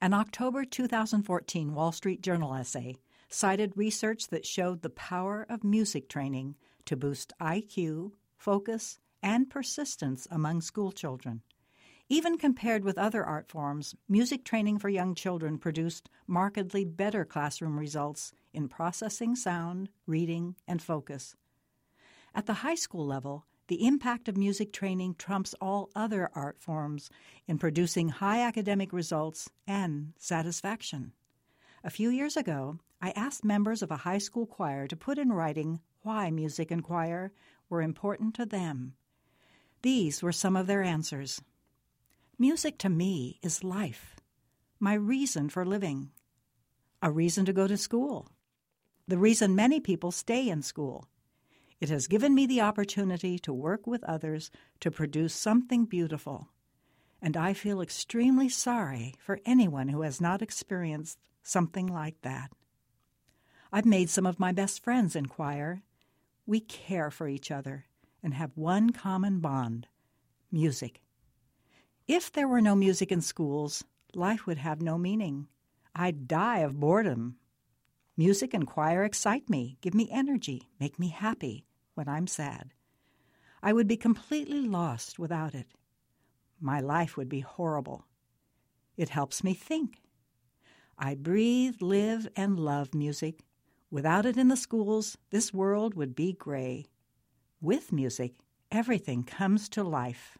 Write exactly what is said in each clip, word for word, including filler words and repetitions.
An October two thousand fourteen Wall Street Journal essay cited research that showed the power of music training to boost I Q, focus, and persistence among school children. Even compared with other art forms, music training for young children produced markedly better classroom results in processing sound, reading, and focus. At the high school level, the impact of music training trumps all other art forms in producing high academic results and satisfaction. A few years ago, I asked members of a high school choir to put in writing why music and choir were important to them. These were some of their answers. Music to me is life, my reason for living, a reason to go to school, the reason many people stay in school. It has given me the opportunity to work with others to produce something beautiful, and I feel extremely sorry for anyone who has not experienced something like that. I've made some of my best friends in choir. We care for each other and have one common bond, music. If there were no music in schools, life would have no meaning. I'd die of boredom. Music and choir excite me, give me energy, make me happy when I'm sad. I would be completely lost without it. My life would be horrible. It helps me think. I breathe, live, and love music. Without it in the schools, this world would be gray. With music, everything comes to life.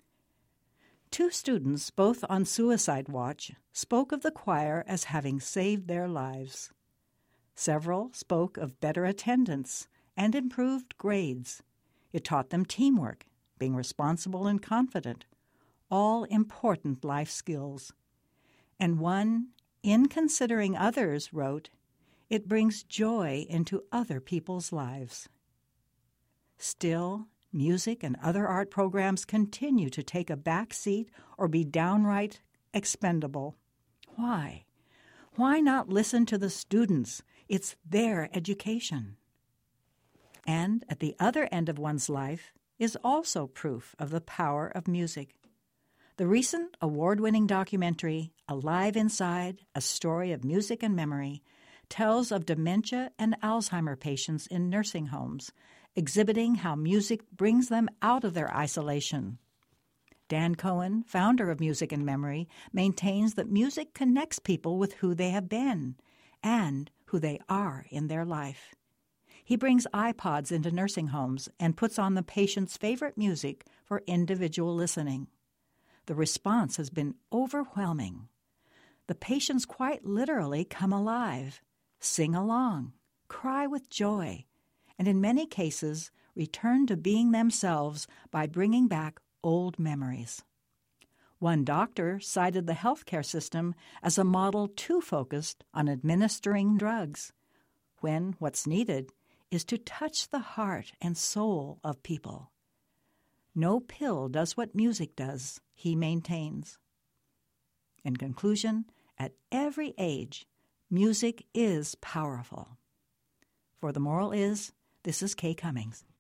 Two students, both on suicide watch, spoke of the choir as having saved their lives. Several spoke of better attendance and improved grades. It taught them teamwork, being responsible and confident, all important life skills. And one, in considering others, wrote, "It brings joy into other people's lives." Still, music and other art programs continue to take a back seat or be downright expendable. Why? Why not listen to the students? It's their education. And at the other end of one's life is also proof of the power of music. The recent award-winning documentary, Alive Inside, A Story of Music and Memory, tells of dementia and Alzheimer patients in nursing homes, exhibiting how music brings them out of their isolation. Dan Cohen, founder of Music and Memory, maintains that music connects people with who they have been and who they are in their life. He brings iPods into nursing homes and puts on the patient's favorite music for individual listening. The response has been overwhelming. The patients quite literally come alive, sing along, cry with joy, and in many cases return to being themselves by bringing back old memories. One doctor cited the healthcare system as a model too focused on administering drugs, when what's needed is to touch the heart and soul of people. No pill does what music does, he maintains. In conclusion, at every age, music is powerful. For The Moral Is, this is Kay Cummings.